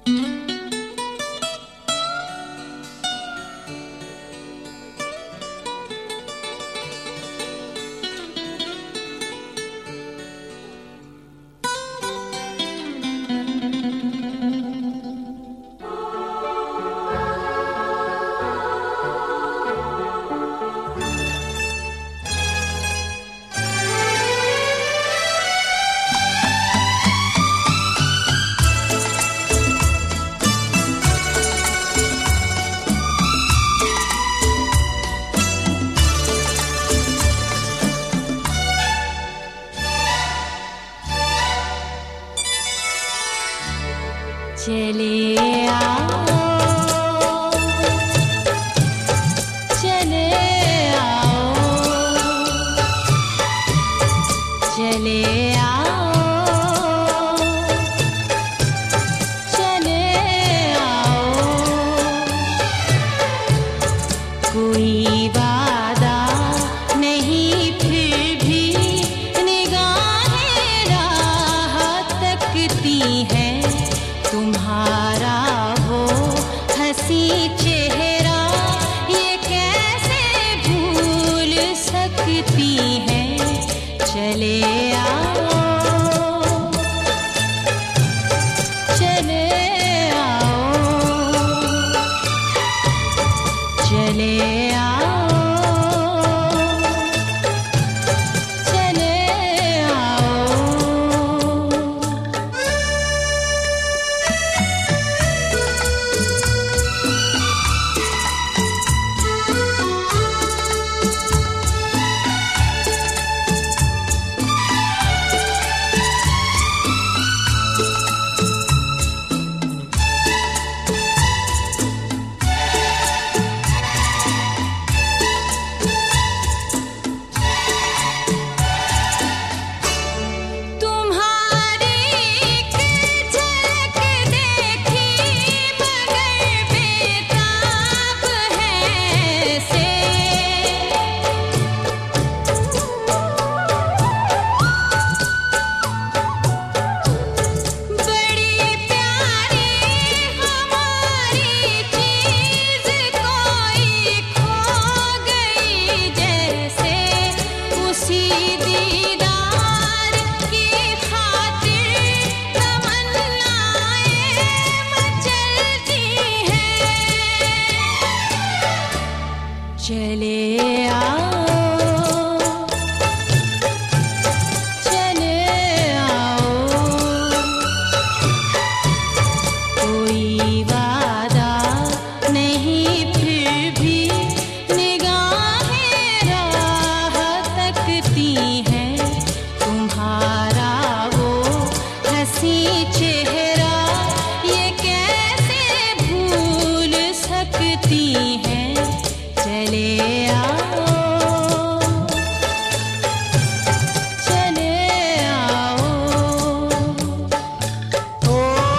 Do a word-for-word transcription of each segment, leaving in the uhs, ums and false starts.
चले आओ चले आओ चले आओ चले आओ कोई वादा नहीं फिर भी निगाहें राह तकती हैं तुम्हारा वो हंसी चेहरा ये कैसे भूल सकती हैं चले आओ चले आओ चले आओ चले आओ चले आओ कोई वादा नहीं फिर भी निगाहें राह तकती हैं तुम्हारा वो हंसी चेहरा ये कैसे भूल सकती हैं चले आओ चले आओ ओ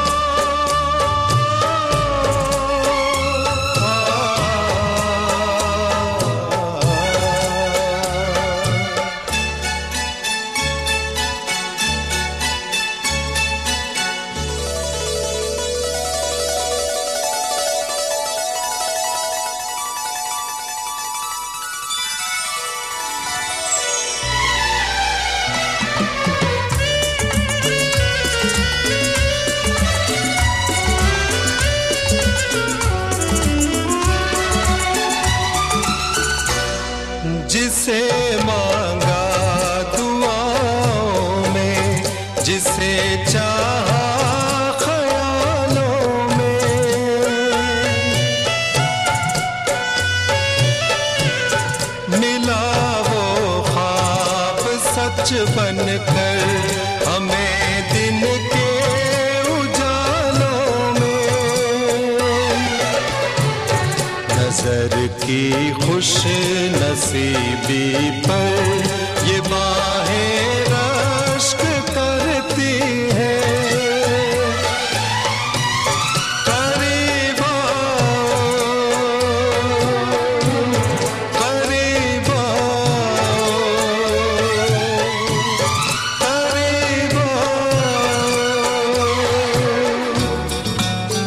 जिसे मांगा दुआओं में जिसे चाहा ख्यालों में मिला वो ख्वाब सच बनकर हमें दिन के उजालों में नजर की खुश नसीबी पर ये बाहें रश्क करती हैं करीब आओ करीब आओ करीब आओ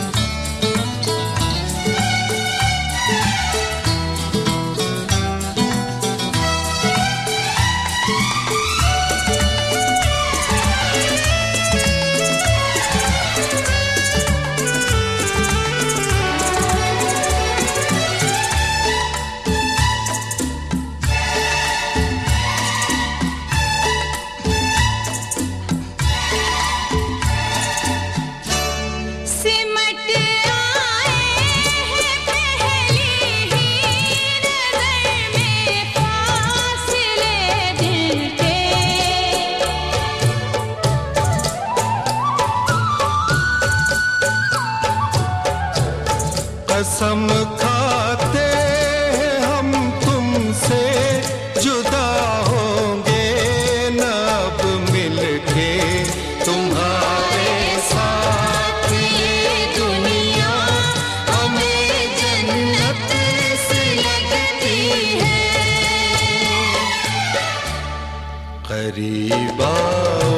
कसम खाते हैं हम तुमसे जुदा होंगे न अब मिलके तुम्हारे साथ ये दुनिया हमें जन्नत से लगती है। करीब आओ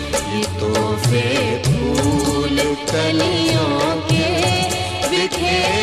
फूल कलियों के बिखेरे